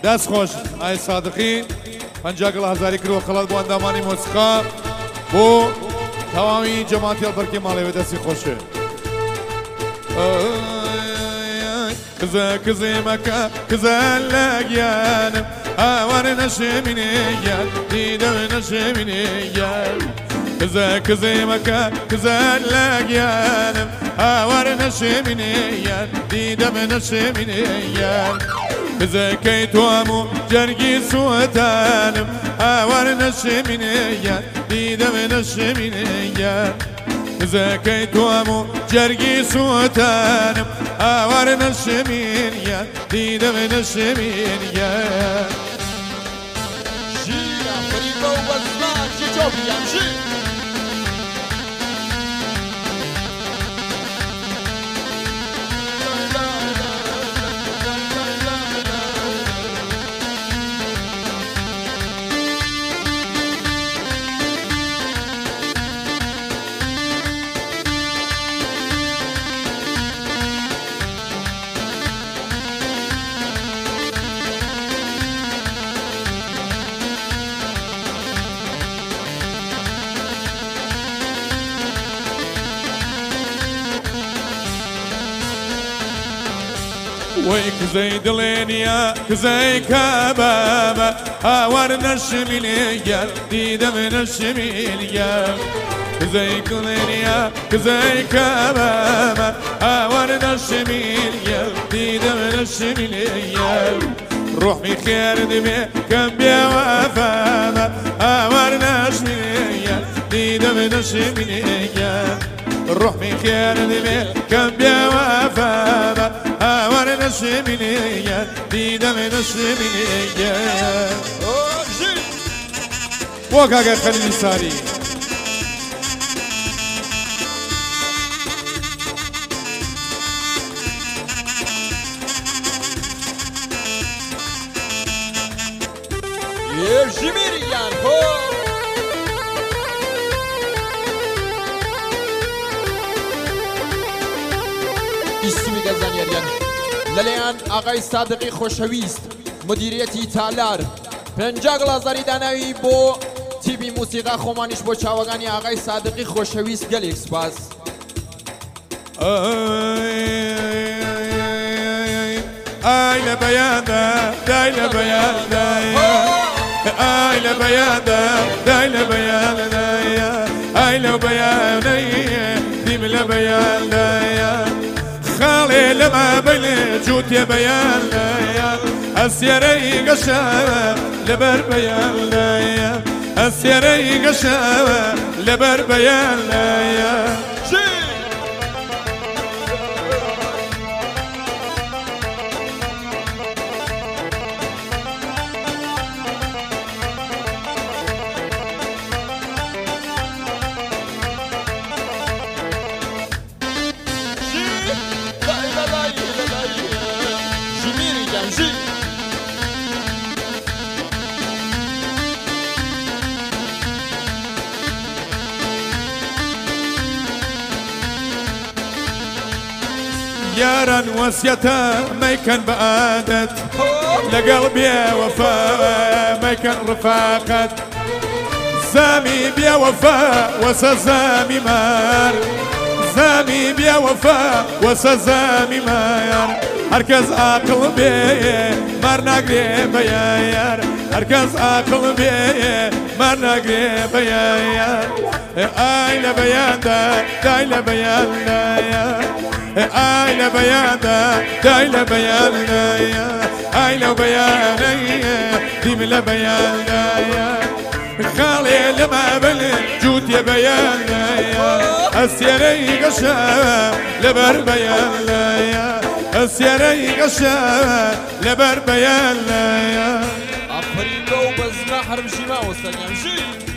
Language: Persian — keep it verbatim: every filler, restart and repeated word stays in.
دست خوش ای صادقی پنجاه گل هزاری کرو خلال بو اندامانی موسیقا بو تمامی جماعتی البرکی مالی و دستی خوشه کزه کزه مکه کزه لگیانم آوار نشمینی گل دیدم نشمینی گل کزه کزه مکه کزه لگیانم آوار نشمینی گل دیدم نشمینی گل کزه کی تو امو جرگی سوتانم آوار نشمینی گل دیدم نشمینی گل کزه کی تو امو جرگی سوتانم آوار نشمین گل دیدم نشمین گل جیرا فریبا و بزمان جی جو بیان جی وي كزي دلينيا كزي كبابا هاور نشميني قال ديدم نشميني قال كزي دلينيا كزي كبابا هاور نشميني قال ديدم نشميني قال روحي خير دمي كم بيا وفاما هاور نشميني قال ديدم نشميني قال روحي خير دمي كم بيا وفاما هاور نشميني قال ديدم نشميني قال وقاقا خليل ساري Jimirian ho اسمی گزانیاریان للیان آقای صادقی خوشویست مدیریتی تالار پنجاه گلازاری دانوی بو تیبی موسیقا خومانیش بو چاوگانی آقای صادقی خوشویست گلیک سپاس آی لبیادا دای لبیادا آی لبیادا دای لبیادا آی لبیادا دیم لبیادا خالي لما بلي جوت يا بيان يا السيري قشا لبر بيان يا السيري قشا لبر بيان يا يارا وصيته ما يكن بعادت لقلبي وفاء ما يكن رفاقت زامي بيا وفاء وسزامي مار زامي بيا وفاء وسزامي مار هركز عقل بيه مرنا قريب يا يار هركز عقل بيه مرنا قريب يا يار اي لبيان دا داي لبيان دا يا اي لبيانا داي لبيانا يا اي لبيانا ديم لبيانا يا خالي لما بلي جوت يا بيانا يا السيري قشا لبر بيانا يا السيري قشا لبر بيانا يا افرين لو بزنا حرم شما وسنيا